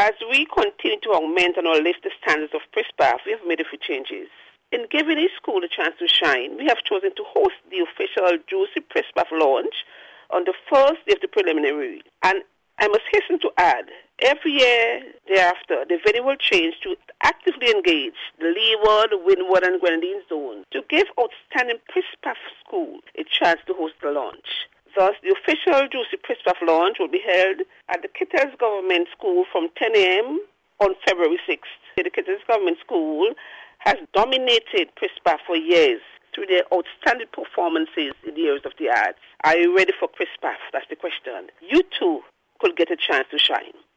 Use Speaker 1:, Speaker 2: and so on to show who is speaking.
Speaker 1: As we continue to augment and uplift the standards of Prespath, we have made a few changes. In giving each school a chance to shine, we have chosen to host the official Juicy Prespath launch on the first day of the preliminary. And I must hasten to add, every year thereafter, the venue will change to actively engage the Leeward, Windward, and Grenadine zones to give outstanding Prespath school a chance to host the launch. Thus, the official Juicy Prespath launch will be held at the Kittels Government School from 10 a.m. on February 6th. The Kittels Government School has dominated Prespath for years through their outstanding performances in the areas of the arts. Are you ready for Prespath? That's the question. You too could get a chance to shine.